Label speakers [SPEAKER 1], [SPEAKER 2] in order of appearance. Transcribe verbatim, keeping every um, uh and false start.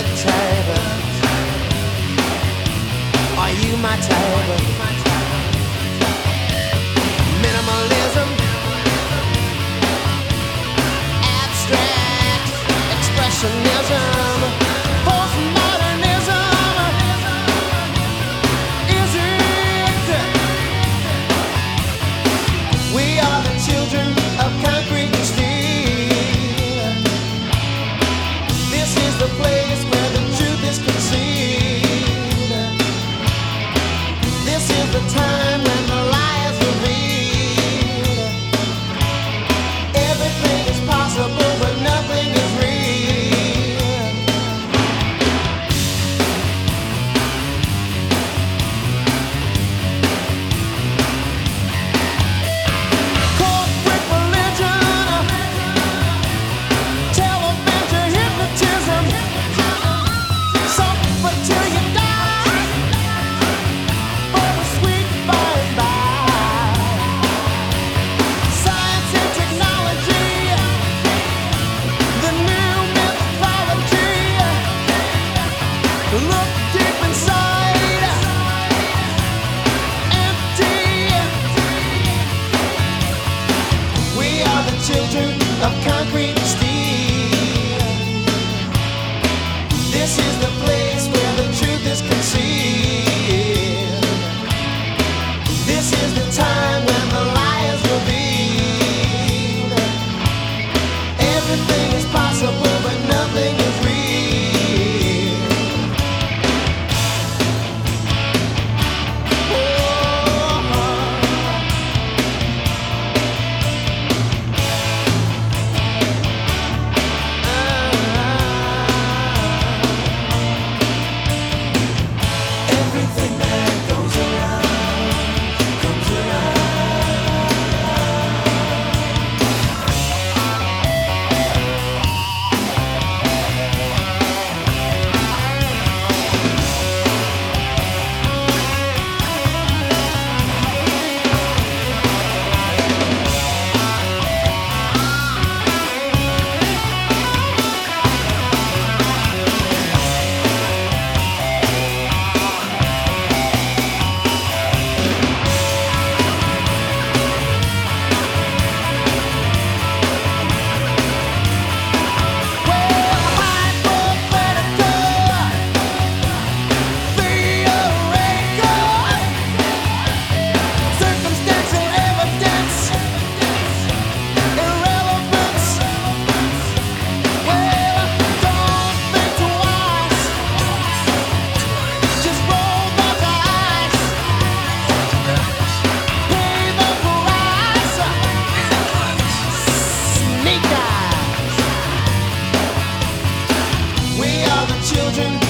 [SPEAKER 1] type? Are you my type? Minimalism, abstract expressionism, postmodernism. Is it? We are the children of concrete and steel. This is the place where the truth is concealed. This is the time when the lie is revealed. Everything is possible, but nothing is real. Corporate religion, television hypnotism, suffer till you die for the sweet by and by. Science and technology, the new mythology. Look deep inside, empty. We are the children of concrete and steel. This is the place where the truth is concealed. This is the time when the lie is revealed. Everything is possible, but nothing is real. Everything that goes around comes circumstantial evidence, irrelevance. Well, don't think twice, just roll those eyes, pay the price. Sneak eyes. We are the children